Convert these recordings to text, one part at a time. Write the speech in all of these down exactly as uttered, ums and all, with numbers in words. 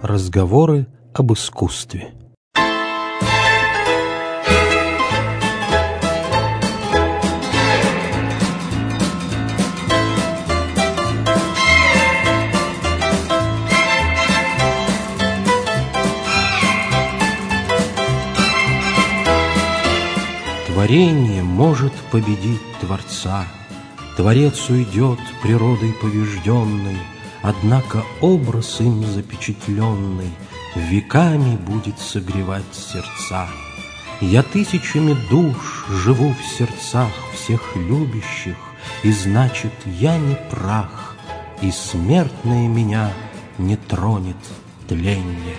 Разговоры об искусстве. Творение может победить Творца. Творец уйдет природой побежденной, однако образ им запечатленный веками будет согревать сердца. Я тысячами душ живу в сердцах всех любящих, и значит, я не прах, и смертное меня не тронет тленье.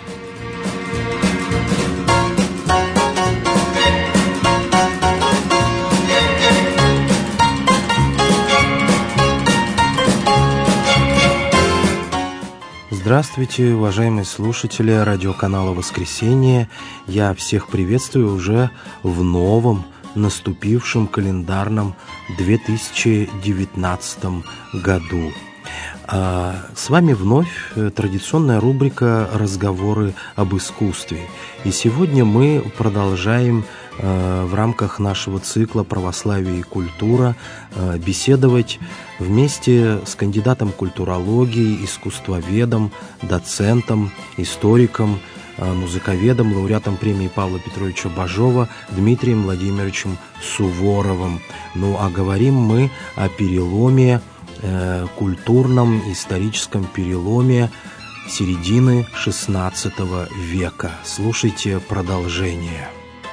Здравствуйте, уважаемые слушатели радиоканала «Воскресенье». Я всех приветствую уже в новом, наступившем календарном две тысячи девятнадцатом году. С вами вновь традиционная рубрика «Разговоры об искусстве». И сегодня мы продолжаем в рамках нашего цикла «Православие и культура» беседовать вместе с кандидатом культурологии, искусствоведом, доцентом, историком, музыковедом, лауреатом премии Павла Петровича Бажова Дмитрием Владимировичем Суворовым. Ну а говорим мы о переломе, э, культурном, историческом переломе середины шестнадцатого века. Слушайте продолжение.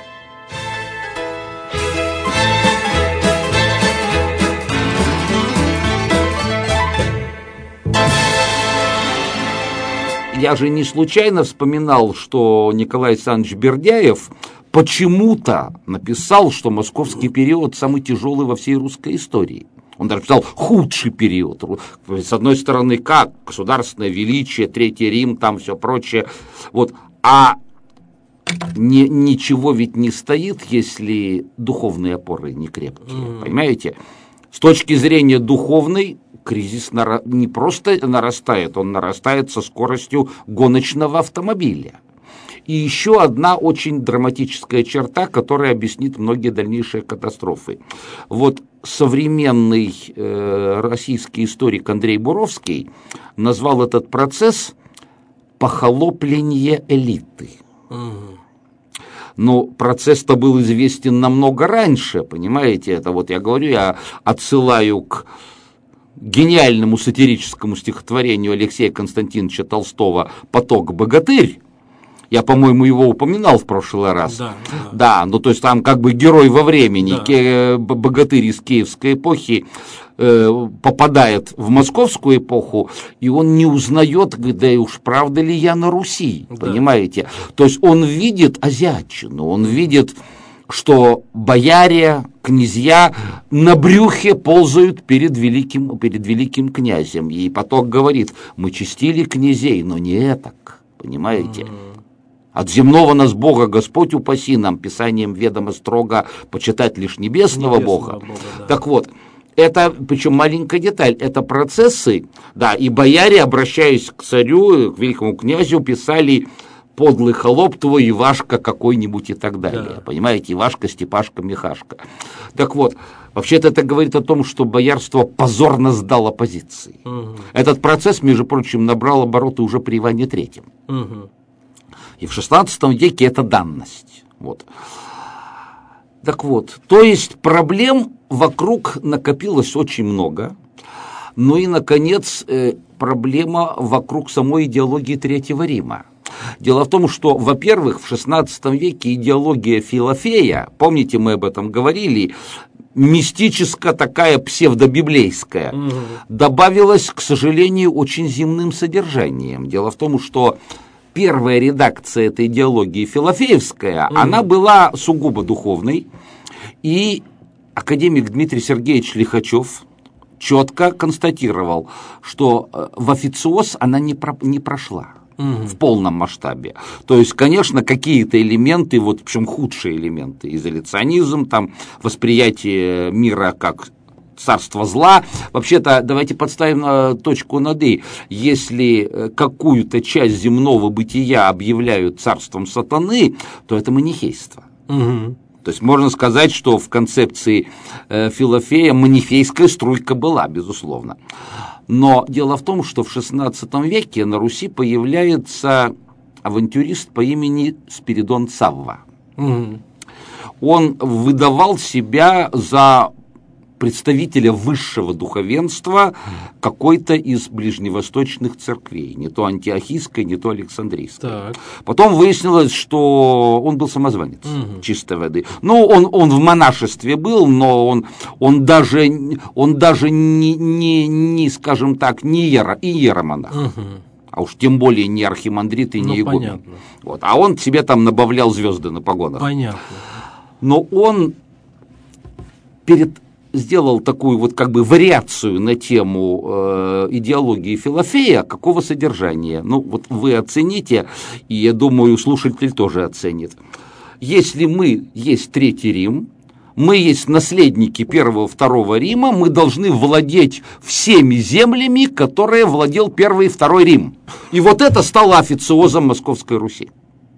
Я же не случайно вспоминал, что Николай Александрович Бердяев почему-то написал, что московский период самый тяжелый во всей русской истории. Он даже писал худший период. С одной стороны, как государственное величие, Третий Рим, там все прочее. Вот. А не, ничего ведь не стоит, если духовные опоры не крепкие. Mm. Понимаете? С точки зрения духовной, кризис не просто нарастает, он нарастает со скоростью гоночного автомобиля. И еще одна очень драматическая черта, которая объяснит многие дальнейшие катастрофы. Вот современный э, российский историк Андрей Буровский назвал этот процесс «похолопление элиты». Mm. Но процесс-то был известен намного раньше, понимаете? Это вот я говорю, я отсылаю к гениальному сатирическому стихотворению Алексея Константиновича Толстого «Поток-богатырь». Я, по-моему, его упоминал в прошлый раз. Да, да. да, ну то есть там как бы герой во времени, да. Богатырь из киевской эпохи э, попадает в московскую эпоху, и он не узнает, да и уж правда ли я на Руси, да. Понимаете? То есть он видит азиатчину, он видит, что бояре, князья на брюхе ползают перед великим, перед великим князем. И Поток говорит: мы честили князей, но не этак, понимаете? Mm. От земного нас Бога Господь упаси, нам Писанием ведомо строго почитать лишь небесного, небесного Бога. Бога да. Так вот, это, причем маленькая деталь, это процессы, да, и бояре, обращаясь к царю, к великому князю, писали: подлый холоп твой, Ивашка какой-нибудь и так далее. Да. Понимаете, Ивашка, Степашка, Михашка. Так вот, вообще-то это говорит о том, что боярство позорно сдало позиции. Угу. Этот процесс, между прочим, набрал обороты уже при Иване Третьем. Угу. И в шестнадцатом веке это данность. Вот. Так вот, то есть проблем вокруг накопилось очень много. Ну и, наконец, проблема вокруг самой идеологии Третьего Рима. Дело в том, что, во-первых, в шестнадцатом веке идеология Филофея, помните, мы об этом говорили, мистическая такая псевдобиблейская, угу. добавилась, к сожалению, очень земным содержанием. Дело в том, что первая редакция этой идеологии филофеевская, угу. она была сугубо духовной, и академик Дмитрий Сергеевич Лихачев четко констатировал, что в официоз она не, про, не прошла. Угу. В полном масштабе. То есть, конечно, какие-то элементы, вот, причем худшие элементы, изоляционизм, там, восприятие мира как царство зла. Вообще-то, давайте подставим точку над «и». Если какую-то часть земного бытия объявляют царством сатаны, то это манихейство. Угу. То есть можно сказать, что в концепции э, Филофея манихейская струйка была, безусловно. Но дело в том, что в шестнадцатом веке на Руси появляется авантюрист по имени Спиридон Савва. Угу. Он выдавал себя за представителя высшего духовенства какой-то из ближневосточных церквей, не то антиохийской, не то александрийской. Так. Потом выяснилось, что он был самозванец, угу. чистой воды. Ну, он, он в монашестве был, но он, он даже, он даже не, не, не, скажем так, не иеро, иеромонах. Угу. А уж тем более не архимандрит и не ну, игумен. Вот. А он себе там набавлял звезды на погонах. Понятно. Но он перед сделал такую вот как бы вариацию на тему э, идеологии Филофея, какого содержания. Ну, вот вы оцените, и я думаю, слушатель тоже оценит. Если мы есть Третий Рим, мы есть наследники Первого, Второго Рима, мы должны владеть всеми землями, которые владел Первый и Второй Рим. И вот это стало официозом Московской Руси.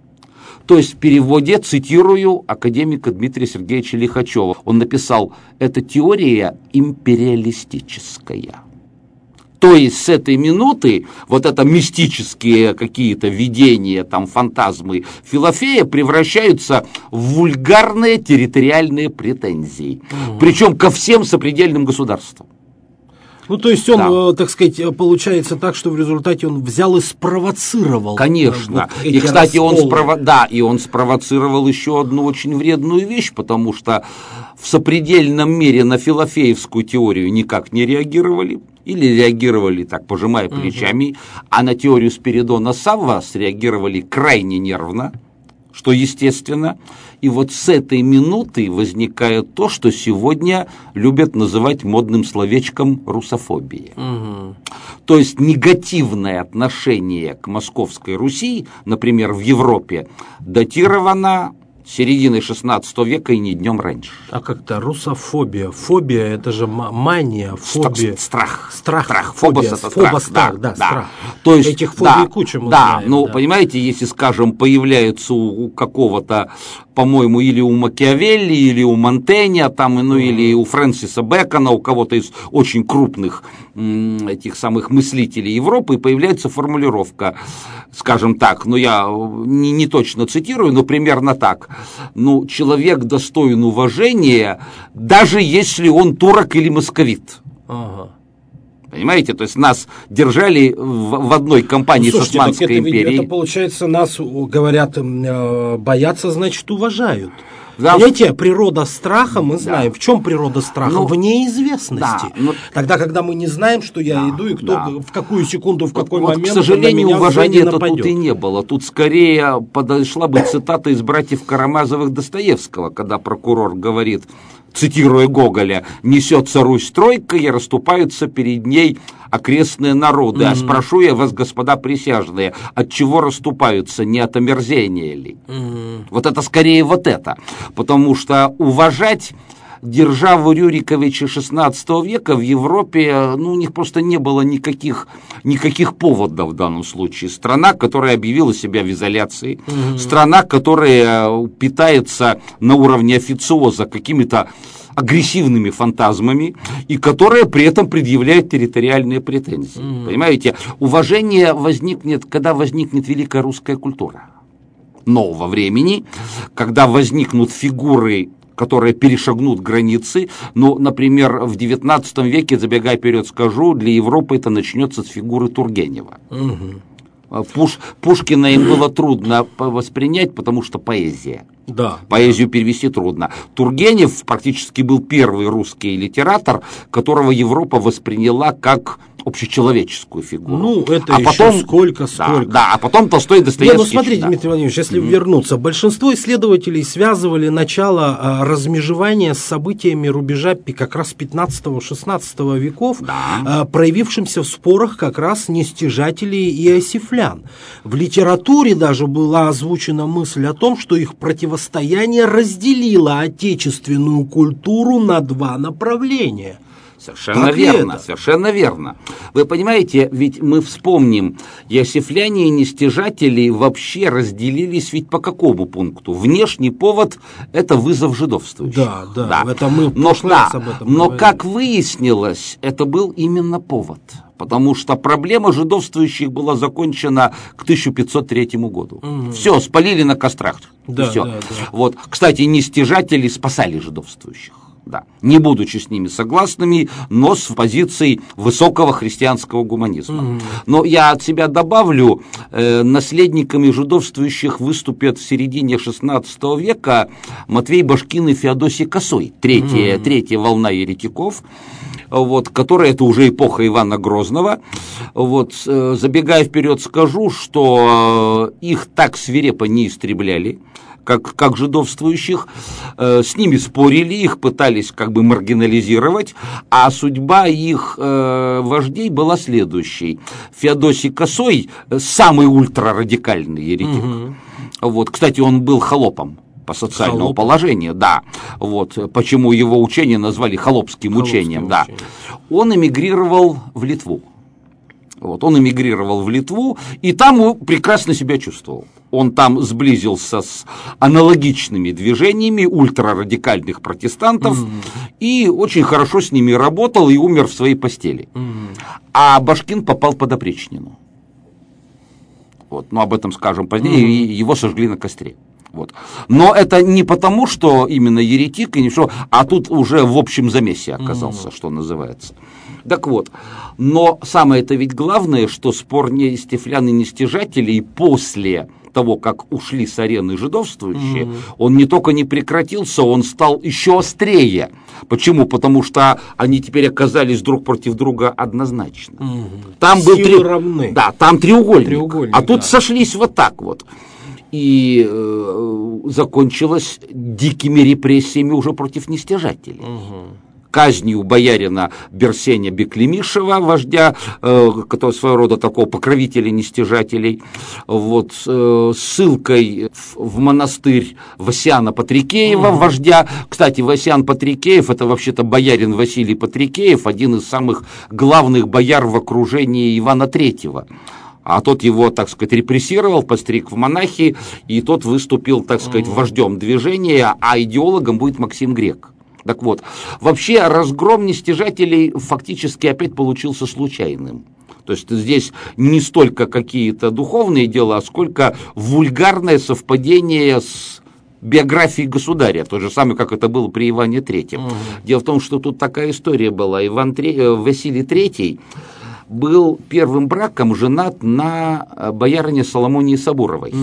То есть в переводе, цитирую академика Дмитрия Сергеевича Лихачева, он написал: «Это теория империалистическая». То есть с этой минуты вот это мистические какие-то видения, там, фантазмы Филофея превращаются в вульгарные территориальные претензии. Угу. Причем ко всем сопредельным государствам. Ну, то есть он, да. так сказать, получается так, что в результате он взял и спровоцировал. Конечно. Вот и, кстати, он, спрово... да, и он спровоцировал еще одну очень вредную вещь, потому что в сопредельном мире на филофеевскую теорию никак не реагировали. Или реагировали так, пожимая плечами, угу. а на теорию Спиридона Савва среагировали крайне нервно, что естественно. И вот с этой минуты возникает то, что сегодня любят называть модным словечком русофобия. Угу. То есть негативное отношение к Московской Руси, например, в Европе, датировано серединой шестнадцатого века и не днем раньше. А как-то русофобия. Фобия – это же мания, фобия. Страх. Страх. Страх. Фобия. Фобос – это Фобос, страх. Да, да, да. страх. То есть, этих фобий да, куча мы да, знаем. ну, да. понимаете, если, скажем, появляется у какого-то, по-моему, или у Макиавелли, или у Монтэня, там, ну, mm-hmm. или у Фрэнсиса Бэкона, у кого-то из очень крупных м, этих самых мыслителей Европы, появляется формулировка, скажем так, ну, я не, не точно цитирую, но примерно так. Ну, человек достоин уважения, даже если он турок или московит. Ага. Понимаете, то есть нас держали в, в одной компании ну, слушайте, с Османской это, империей. Это, получается, нас, говорят, боятся, значит, уважают. Да. Понимаете, природа страха, мы знаем. Да. В чем природа страха? Ну, в неизвестности. Да, ну, Тогда, когда мы не знаем, что я да, иду, и кто да. в какую секунду, в какой вот, момент. К сожалению, уважения-то тут и не было. Тут скорее подошла бы цитата из «Братьев Карамазовых» Достоевского, когда прокурор говорит, цитируя Гоголя: «Несется Русь тройкой, и расступаются перед ней окрестные народы. Mm-hmm. А спрошу я вас, господа присяжные, от чего расступаются, не от омерзения ли?» Mm-hmm. Вот это скорее вот это. Потому что уважать державу Рюриковича шестнадцатого века в Европе, ну, у них просто не было никаких, никаких поводов в данном случае. Страна, которая объявила себя в изоляции, mm-hmm. страна, которая питается на уровне официоза какими-то агрессивными фантазмами и которая при этом предъявляет территориальные претензии. Mm-hmm. Понимаете, уважение возникнет, когда возникнет великая русская культура нового времени, когда возникнут фигуры, которые перешагнут границы. Ну, например, в девятнадцатом веке, забегая вперед скажу, для Европы это начнется с фигуры Тургенева. Угу. Пуш, Пушкина им было трудно воспринять, потому что поэзия. Да. Поэзию перевести трудно. Тургенев практически был первый русский литератор, которого Европа восприняла как общечеловеческую фигуру. Ну, это а еще потом, сколько, сколько. Да, да, а потом Толстой и Достоевский. Не, ну смотрите, да. Дмитрий Владимирович, если mm-hmm. вернуться, большинство исследователей связывали начало а, размежевания с событиями рубежа как раз пятнадцатого-шестнадцатого веков, да. а, проявившимся в спорах как раз нестяжателей и осифлян. В литературе даже была озвучена мысль о том, что их противостояние разделило отечественную культуру на два направления. Совершенно так верно, совершенно верно. Вы понимаете, ведь мы вспомним, иосифляне и нестяжатели вообще разделились ведь по какому пункту? Внешний повод – это вызов жидовствующих. Да, да, да. Это мы но, да, об этом но как выяснилось, это был именно повод. Потому что проблема жидовствующих была закончена к тысяча пятьсот третьему году. Угу. Все, спалили на кострах. Да, все. Да, да. Вот. Кстати, нестяжатели спасали жидовствующих. Да. Не будучи с ними согласными, но с позицией высокого христианского гуманизма. Mm-hmm. Но я от себя добавлю, э, наследниками жидовствующих выступят в середине шестнадцатого века Матвей Башкин и Феодосий Косой, третья, mm-hmm. третья волна еретиков, вот, которая это уже эпоха Ивана Грозного. Вот, э, забегая вперед, скажу, что э, их так свирепо не истребляли, Как, как жидовствующих, э, с ними спорили, их пытались как бы маргинализировать, а судьба их э, вождей была следующей. Феодосий Косой, самый ультрарадикальный еретик, угу. вот, кстати, он был холопом по социальному Холоп. положению, да, вот, почему его учение назвали холопским, холопским учением, да. Учение. Он эмигрировал в Литву. Вот, он эмигрировал в Литву, и там прекрасно себя чувствовал. Он там сблизился с аналогичными движениями ультрарадикальных протестантов, mm-hmm. и очень хорошо с ними работал и умер в своей постели. Mm-hmm. А Башкин попал под опричнину. Вот, но об этом скажем позднее, mm-hmm. и его сожгли на костре. Вот. Но это не потому, что именно еретик, и ничего, а тут уже в общем замесе оказался, mm-hmm. что называется. Так вот, но самое-то ведь главное, что спор нестяфлян и нестяжателей после того, как ушли с арены жидовствующие, mm-hmm. он не только не прекратился, он стал еще острее. Почему? Потому что они теперь оказались друг против друга однозначно. Mm-hmm. Там Силы был три... равны. Да, там треугольник, треугольник а тут да. сошлись вот так вот. И э, закончилось дикими репрессиями уже против нестяжателей. Угу. Казнью боярина Берсеня Беклемишева, вождя, э, который своего рода такого покровителя нестяжателей, вот, э, ссылкой в, в монастырь Васяна Патрикеева, угу. вождя. Кстати, Васян Патрикеев – это вообще-то боярин Василий Патрикеев, один из самых главных бояр в окружении Ивана Третьего. А тот его, так сказать, репрессировал, постриг в монахи, и тот выступил, так сказать, вождем движения, а идеологом будет Максим Грек. Так вот, вообще разгром нестяжателей фактически опять получился случайным. То есть здесь не столько какие-то духовные дела, а сколько вульгарное совпадение с биографией государя, то же самое, как это было при Иване Третьем. Угу. Дело в том, что тут такая история была. Иван Тре... Василий Третий был первым браком женат на боярине Соломонии Сабуровой.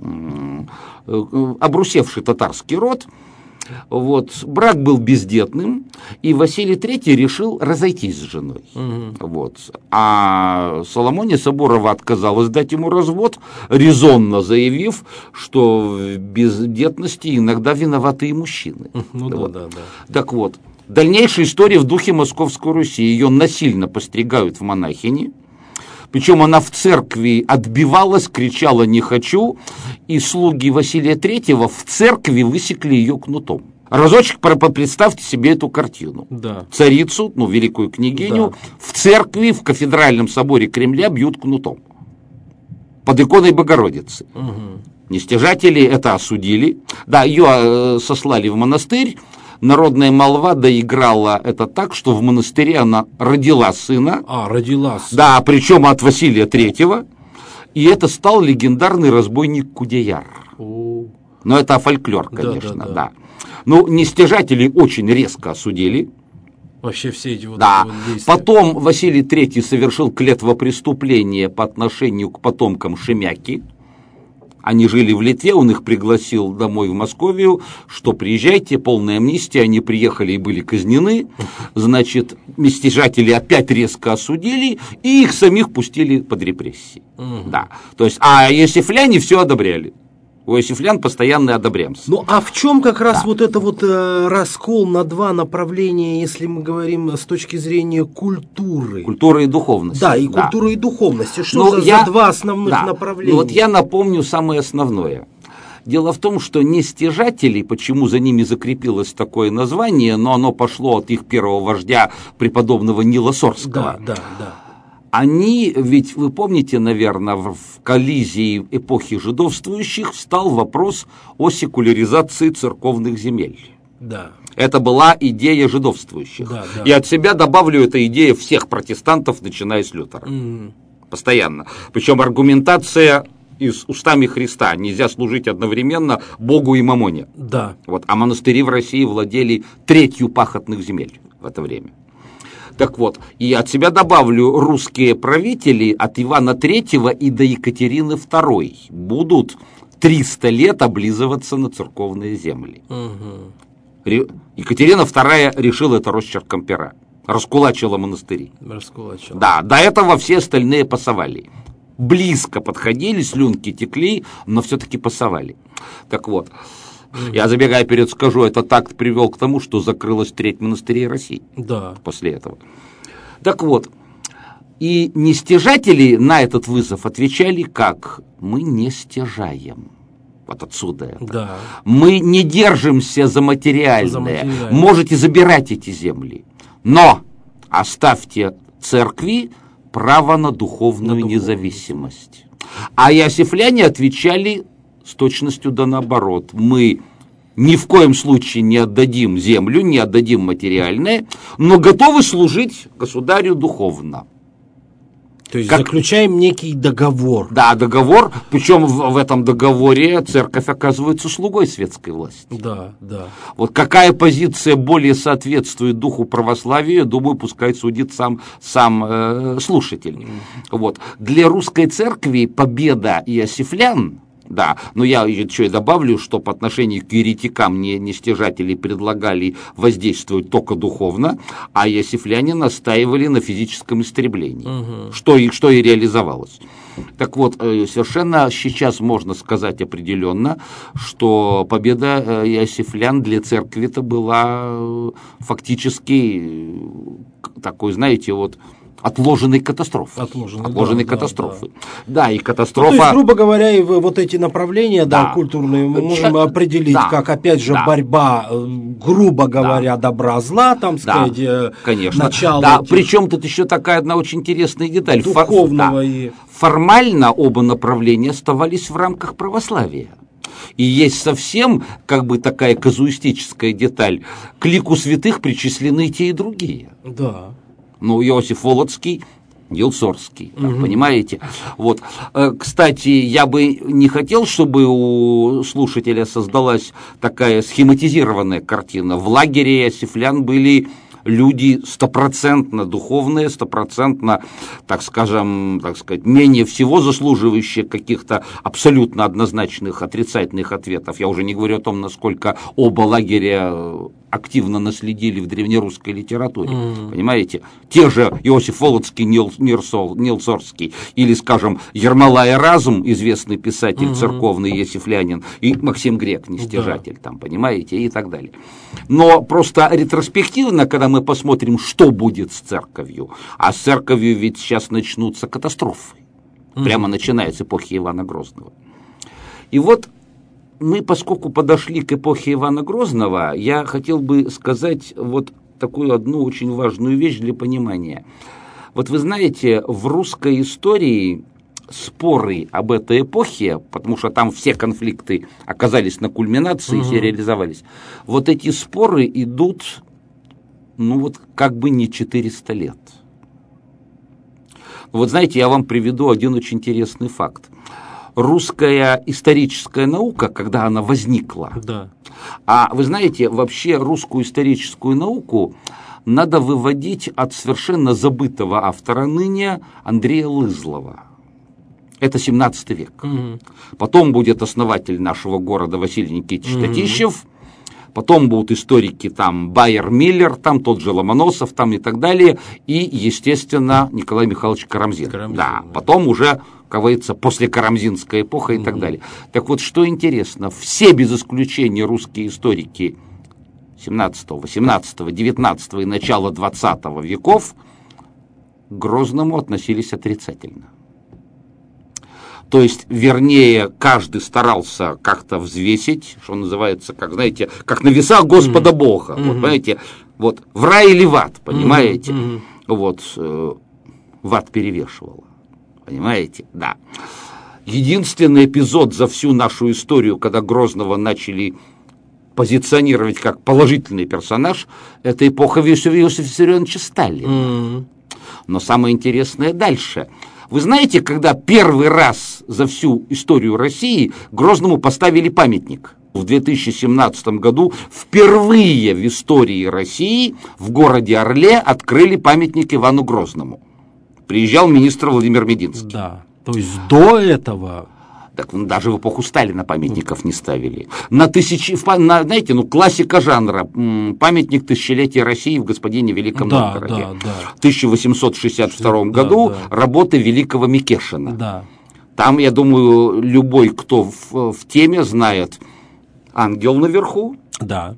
Угу. Обрусевший татарский род. Вот. Брак был бездетным, и Василий Третий решил разойтись с женой. Угу. Вот. А Соломония Сабурова отказалась дать ему развод, резонно заявив, что в бездетности иногда виноваты и мужчины. Ну, вот. да, да, да. Так вот. Дальнейшая история в духе Московской Руси. Ее насильно постригают в монахини. Причем она в церкви отбивалась, кричала «не хочу», и слуги Василия Третьего в церкви высекли ее кнутом. Разочек представьте себе эту картину. Да. Царицу, ну, великую княгиню, да. в церкви, в кафедральном соборе Кремля бьют кнутом. Под иконой Богородицы. Угу. Нестяжатели это осудили. Да, ее сослали в монастырь. Народная молва доиграла это так, что в монастыре она родила сына. А, родила сына. Да, причем от Василия Третьего. И это стал легендарный разбойник Кудеяр. О. Но это фольклор, конечно, да. да, да. да. Ну, нестяжателей очень резко осудили. Вообще все эти вот да. действия. Потом Василий Третий совершил клетвопреступление по отношению к потомкам Шемяки. Они жили в Литве, он их пригласил домой в Московию, что приезжайте, полная амнистия, они приехали и были казнены, значит, нестяжатели опять резко осудили, и их самих пустили под репрессии. Угу. Да. То есть, а иосифляне все одобряли. У иосифлян постоянный одобрямс. Ну, а в чем как раз да. вот это вот э, раскол на два направления, если мы говорим с точки зрения культуры? Культуры и духовности. Да, и да. культуры и духовности. Что ну, за, я, за два основных да. направления? Ну, вот я напомню самое основное. Дело в том, что нестяжатели, почему за ними закрепилось такое название, но оно пошло от их первого вождя, преподобного Нила Сорского. Да, да, да. Они, ведь вы помните, наверное, в коллизии эпохи жидовствующих встал вопрос о секуляризации церковных земель. Да. Это была идея жидовствующих. Да, да. И от себя добавлю, это идея всех протестантов, начиная с Лютера. Mm. Постоянно. Причем аргументация из устами Христа. Нельзя служить одновременно Богу и Мамоне. Да. Вот. А монастыри в России владели третью пахотных земель в это время. Так вот, и от себя добавлю, русские правители от Ивана Третьего и до Екатерины Второй будут триста лет облизываться на церковные земли. Угу. Екатерина Вторая решила это росчерком пера. Раскулачила монастыри. Раскулачила. Да, до этого все остальные пасовали. Близко подходили, слюнки текли, но все-таки пасовали. Так вот, mm-hmm. я, забегая вперед, скажу, этот акт привел к тому, что закрылась треть монастырей России. Да. После этого. Так вот, и нестяжатели на этот вызов отвечали как? Мы не стяжаем. Вот отсюда это. Да. Мы не держимся за материальное. за материальное. Можете забирать эти земли. Но оставьте церкви право на духовную, на духовную независимость. А иосифляне отвечали с точностью да наоборот. Мы ни в коем случае не отдадим землю, не отдадим материальное, но готовы служить государю духовно. То есть как... заключаем некий договор. Да, договор, причем в, в этом договоре церковь оказывается слугой светской власти. Да, да. Вот какая позиция более соответствует духу православия, думаю, пускай судит сам, сам э, слушатель. Mm. Вот. Для русской церкви победа иосифлян, да, но я еще и добавлю, что по отношению к еретикам не, нестяжатели предлагали воздействовать только духовно, а иосифляне настаивали на физическом истреблении, угу. что, и, что и реализовалось. Так вот, совершенно сейчас можно сказать определенно, что победа иосифлян для церкви-то была фактически такой, знаете, вот... Отложенной катастрофы. Отложенной, Отложенной да, катастрофы. Да, да. да, и катастрофа... Ну, то есть, грубо говоря, и вот эти направления да. Да, культурные мы можем определить, да. как, опять же, да. борьба, грубо говоря, да. добра-зла, там, сказать, да. Конечно. начало... Да, этих... причем тут еще такая одна очень интересная деталь. Духовного Фор... и... Да. Формально оба направления оставались в рамках православия. И есть совсем, как бы, такая казуистическая деталь. К лику святых причислены и те, и другие. Да. Ну, Иосиф Волоцкий, Нил Сорский, угу. понимаете? Вот. Кстати, я бы не хотел, чтобы у слушателя создалась такая схематизированная картина. В лагере иосифлян были люди стопроцентно духовные, стопроцентно, так скажем, так сказать, менее всего заслуживающие каких-то абсолютно однозначных отрицательных ответов. Я уже не говорю о том, насколько оба лагеря активно наследили в древнерусской литературе, mm. понимаете? Те же Иосиф Волоцкий, Нил, Нирсол, Нил Сорский, или, скажем, Ермолай Разум, известный писатель mm-hmm. церковный, иосифлянин, и Максим Грек, нестяжатель, да. там, понимаете, и так далее. Но просто ретроспективно, когда мы посмотрим, что будет с церковью, а с церковью ведь сейчас начнутся катастрофы, mm-hmm. прямо начиная с эпохи Ивана Грозного. И вот мы, поскольку подошли к эпохе Ивана Грозного, я хотел бы сказать вот такую одну очень важную вещь для понимания. Вот вы знаете, в русской истории споры об этой эпохе, потому что там все конфликты оказались на кульминации, угу. все реализовались, вот эти споры идут, ну вот как бы не четыреста лет. Вот знаете, я вам приведу один очень интересный факт. Русская историческая наука, когда она возникла, да. а вы знаете, вообще русскую историческую науку надо выводить от совершенно забытого автора ныне Андрея Лызлова. Это семнадцатый век. Угу. Потом будет основатель нашего города Василий Никитич угу. Татищев. Потом будут историки там Байер Миллер, там тот же Ломоносов, там и так далее. И, естественно, Николай Михайлович Карамзин. Карамзин да, да. Потом уже, как говорится, послекарамзинская эпоха и mm-hmm. так далее. Так вот, что интересно, все без исключения русские историки семнадцатого, восемнадцатого, девятнадцатого и начала двадцатого веков к Грозному относились отрицательно. То есть, вернее, каждый старался как-то взвесить, что называется, как, знаете, как на весах Господа mm-hmm. Бога. Mm-hmm. Вот, понимаете, вот в рай или в ад, понимаете? Mm-hmm. Вот э, в ад перевешивало. Понимаете? Да. Единственный эпизод за всю нашу историю, когда Грозного начали позиционировать как положительный персонаж, это эпоха Иосифа Виссарионовича Сталина. Mm-hmm. Но самое интересное дальше. Вы знаете, когда первый раз за всю историю России Грозному поставили памятник? В две тысячи семнадцатом году впервые в истории России в городе Орле открыли памятник Ивану Грозному. Приезжал министр Владимир Мединский. Да, то есть до этого... Так ну, даже в эпоху Сталина памятников не ставили. На тысячи, на, знаете, ну классика жанра, памятник тысячелетия России в господине Великом да, Новгороде. Да, да. В тысяча восемьсот шестьдесят втором да, году да. работы великого Микешина. Да. Там, я думаю, любой, кто в, в теме, знает ангел наверху. Да.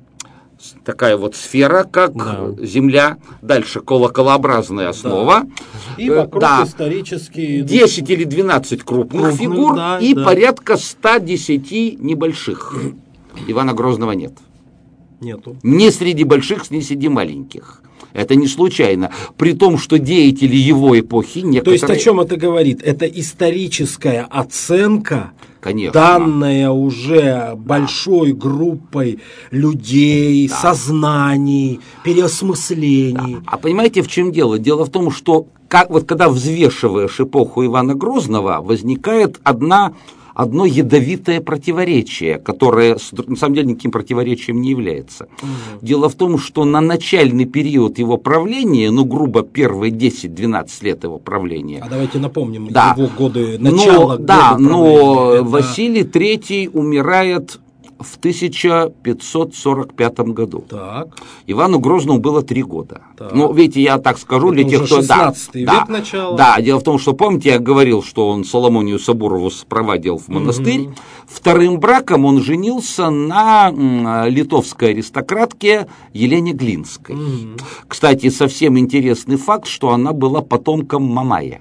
Такая вот сфера, как да. Земля. Дальше колоколообразная основа. Да. И вокруг да. исторические... десять или двенадцать крупных Крупных, фигур да, и да. порядка ста десяти небольших. Ивана Грозного нет. Нету. Ни среди больших, ни среди маленьких. Это не случайно. При том, что деятели его эпохи... Некоторые... То есть о чем это говорит? Это историческая оценка, конечно, данная уже большой группой людей, да. сознаний, переосмыслений. Да. А понимаете, в чем дело? Дело в том, что как, вот когда взвешиваешь эпоху Ивана Грозного, возникает одна... одно ядовитое противоречие, которое на самом деле никаким противоречием не является. Угу. Дело в том, что на начальный период его правления, ну, грубо, первые десять-двенадцать лет его правления... А давайте напомним да. его годы, начало но, Да, года но это... Василий третий умирает в тысяча пятьсот сорок пятом году. Так. Ивану Грозному было три года. Так. Ну, видите, я так скажу это для тех, кто... шестнадцатый да, век да, начала. Да, дело в том, что, помните, я говорил, что он Соломонию Сабурову спровадил в монастырь. Угу. Вторым браком он женился на м, литовской аристократке Елене Глинской. Угу. Кстати, совсем интересный факт, что она была потомком Мамая.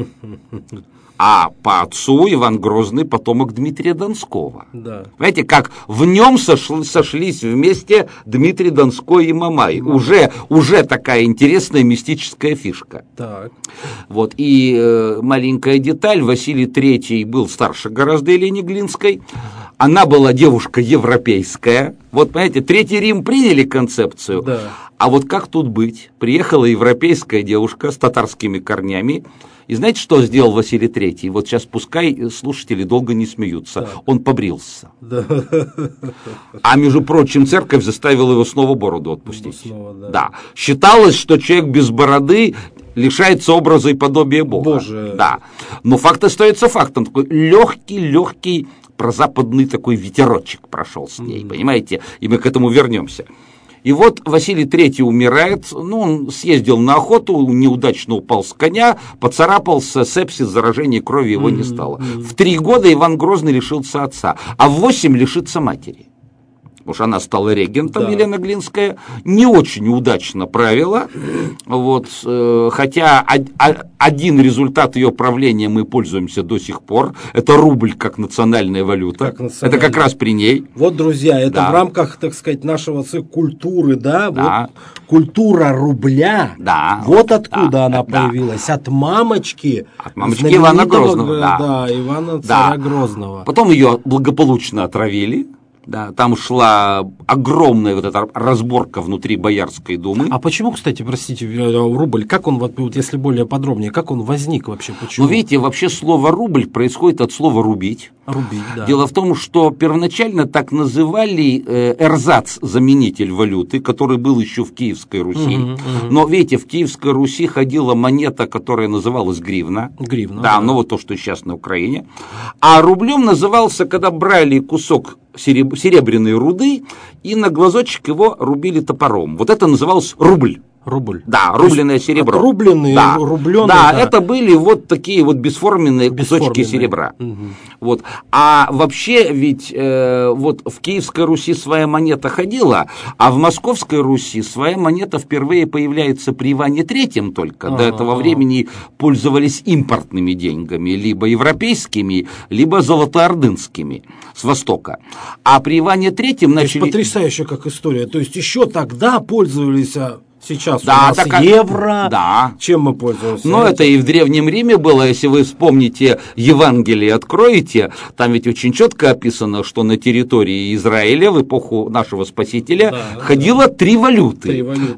А по отцу Иван Грозный потомок Дмитрия Донского. Да. Знаете, как в нем сошли, сошлись вместе Дмитрий Донской и Мамай. Mm. Уже, уже такая интересная мистическая фишка. Так. Вот. И э, маленькая деталь, Василий третий был старше гораздо Елены Глинской. Она была девушка европейская. Вот, понимаете, Третий Рим приняли концепцию. Да. А вот как тут быть? Приехала европейская девушка с татарскими корнями. И знаете, что сделал Василий третий? Вот сейчас пускай слушатели долго не смеются. Да. Он побрился. Да. А между прочим, церковь заставила его снова бороду отпустить. Снова, да. Да. Считалось, что человек без бороды лишается образа и подобия Бога. Боже. Да. Но факт остается фактом. Такой легкий-легкий прозападный такой ветерочек прошел с ней, mm-hmm. понимаете? И мы к этому вернемся. И вот Василий третий умирает, ну, он съездил на охоту, неудачно упал с коня, поцарапался, сепсис, заражение крови его не стало. Mm-hmm. В три года Иван Грозный лишился отца, а в восемь лишится матери. Потому что она стала регентом, да. Елена Глинская, не очень удачно правила, вот, э, хотя од, од, один результат ее правления мы пользуемся до сих пор, это рубль как национальная валюта, как национальная. Это как раз при ней. Вот, друзья, это да. в рамках, так сказать, нашего культуры, да, да. Вот, культура рубля, да. Вот откуда да. она да. появилась, от мамочки, от мамочки Ивана Грозного, да. Да, Ивана царя да. Грозного. Потом ее благополучно отравили. Да, там шла огромная вот эта разборка внутри Боярской думы. А почему, кстати, простите, рубль, как он, вот, если более подробнее, как он возник вообще? Почему? Ну, видите, вообще слово «рубль» происходит от слова «рубить». Рубить, да. Дело в том, что первоначально так называли э, эрзац, заменитель валюты, который был еще в Киевской Руси. Угу, угу. Но, видите, в Киевской Руси ходила монета, которая называлась гривна. Гривна, да. Да, ну вот то, что сейчас на Украине. А рублем назывался, когда брали кусок серебряной руды и на глазочек его рубили топором. Вот это называлось рубль. Рубль. Да, рубленное серебро. Рубленые, да. рубленые. Да, да, это были вот такие вот бесформенные, бесформенные. кусочки серебра. Угу. Вот. А вообще ведь э, вот в Киевской Руси своя монета ходила, а в Московской Руси своя монета впервые появляется при Иване Третьем только. А-а-а. До этого времени пользовались импортными деньгами, либо европейскими, либо золотоордынскими с Востока. А при Иване Третьем начали... Потрясающая как история. То есть еще тогда пользовались... Сейчас да, у нас так, евро. Да. Чем мы пользуемся? Ну, это и в Древнем Риме было, если вы вспомните Евангелие, откроете, там ведь очень четко описано, что на территории Израиля в эпоху нашего Спасителя да, ходило да. три валюты. Три валюты.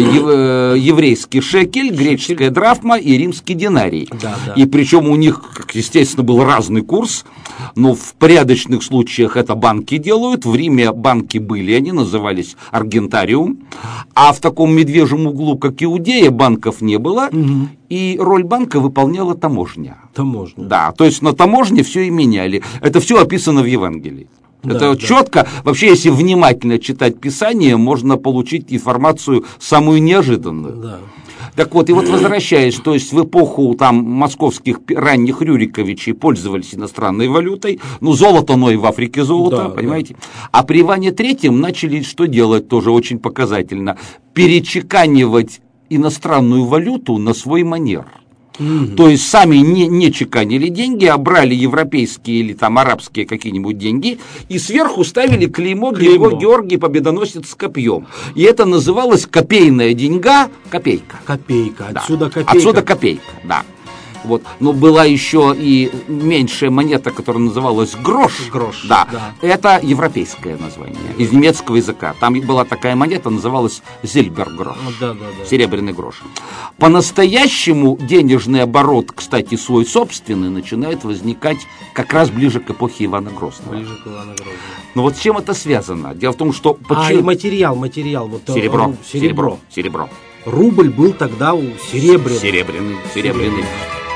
Э, еврейский шекель, греческая драхма и римский динарий. Да, да. И причем у них, естественно, был разный курс, но в порядочных случаях это банки делают. В Риме банки были, они назывались аргентариум, а в таком медвежьем углу, как Иудея, банков не было, угу. и роль банка выполняла таможня. Таможня. Да, то есть на таможне все и меняли. Это все описано в Евангелии. Да, это да. четко. Вообще, если внимательно читать Писание, можно получить информацию самую неожиданную. Да. Так вот, и вот возвращаясь, то есть в эпоху там московских ранних Рюриковичей пользовались иностранной валютой, ну, золото, но и в Африке золото, да, понимаете? Да. А при Иване Третьем начали что делать, тоже очень показательно, перечеканивать иностранную валюту на свой манер. Mm-hmm. То есть сами не, не чеканили деньги, а брали европейские или там арабские какие-нибудь деньги и сверху ставили клеймо, клеймо. Георгий Победоносец с копьем. И это называлось копейная деньга, копейка. Копейка, да. отсюда копейка. Отсюда копейка, да. Вот. Но была еще и меньшая монета, которая называлась грош. Грош, да. да. Это европейское название, из немецкого языка. Там была такая монета, называлась зильбергрош, да, да, да. серебряный грош. По-настоящему денежный оборот, кстати, свой собственный, начинает возникать как раз ближе к эпохе Ивана Грозного. Ближе к Ивану Грозному. Но вот с чем это связано? Дело в том, что... Почему... А, и материал, материал. Вот, серебро, ну, серебро. Серебро. Рубль был тогда у серебряный. Серебряный, серебряный. серебряный.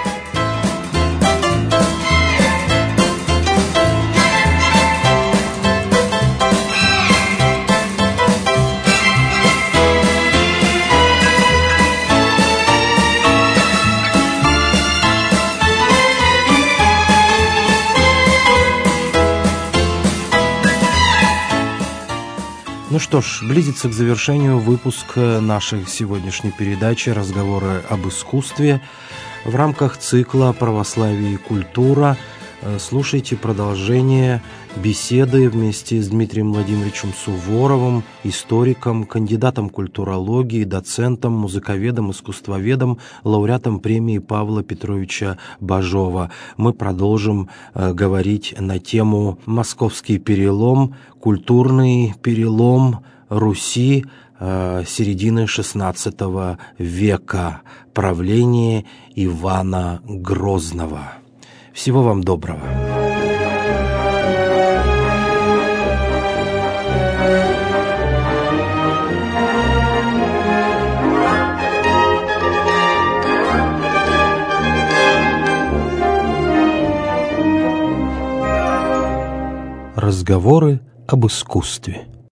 Ну что ж, близится к завершению выпуск нашей сегодняшней передачи «Разговоры об искусстве». В рамках цикла «Православие и культура» слушайте продолжение беседы вместе с Дмитрием Владимировичем Суворовым, историком, кандидатом культурологии, доцентом, музыковедом, искусствоведом, лауреатом премии Павла Петровича Бажова. Мы продолжим э, говорить на тему «Московский перелом», культурный перелом Руси э, середины шестнадцатого века, правление Ивана Грозного. Всего вам доброго. Разговоры об искусстве.